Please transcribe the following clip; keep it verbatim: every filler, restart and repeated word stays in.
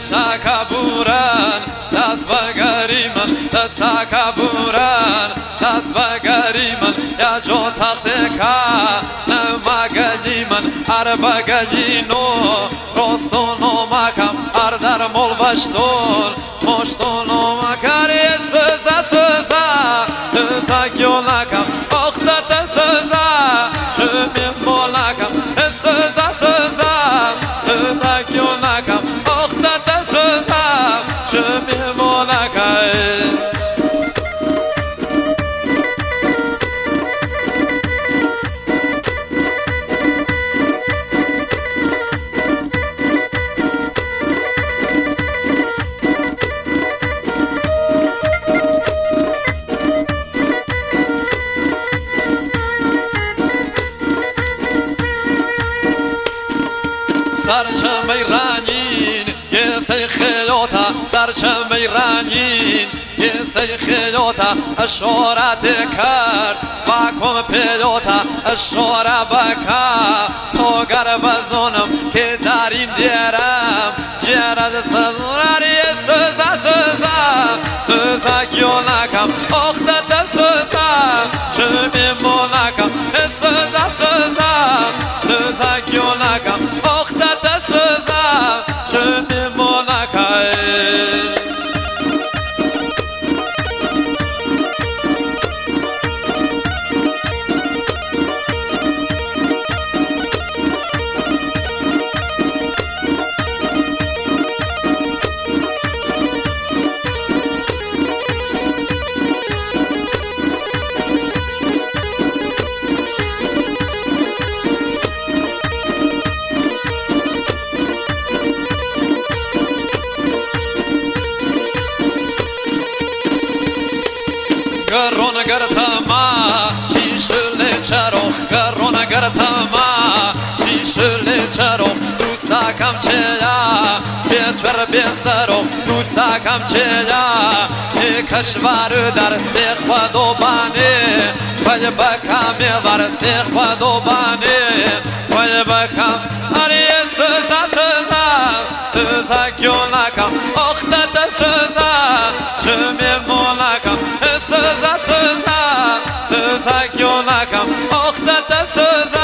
تکبورن دست بگری من تکبورن دست بگری من یا جو تخت که مگلی من هر بگلی نو راستون و مکم هر در ملوشتون مشتون و مکری سزا سزا سزا گیونکم اختت سزا شمی مولکم سزا سزا سزا گیونکم اختت سزا شمی مولکم سرچمه رنگین یه سی خیاطه سرچمه رنگین یه سی خیاطه اشارت کرد بکم پیاطه اشاره بکر تو گر بزنم که در این دیرم جرد سزونری سزا سزا سزا گیونکم اختت سزا شمی مونکم سزا سزا سزا گیونکم اختت سزا شمی مونکم گرون گرتما چی شله چروخ گرون گرتما چی شله چروخ دوستاکم چیا بیتور بیسروخ دوستاکم چیا ای کشور در سیخ و دوبانه وی بکم ور سیخ و دوبانه وی بکم اری سزا سزا سزا گیونکم اختت سزا شمی مونکم سزا سزا سزا گیونکم اختت سزا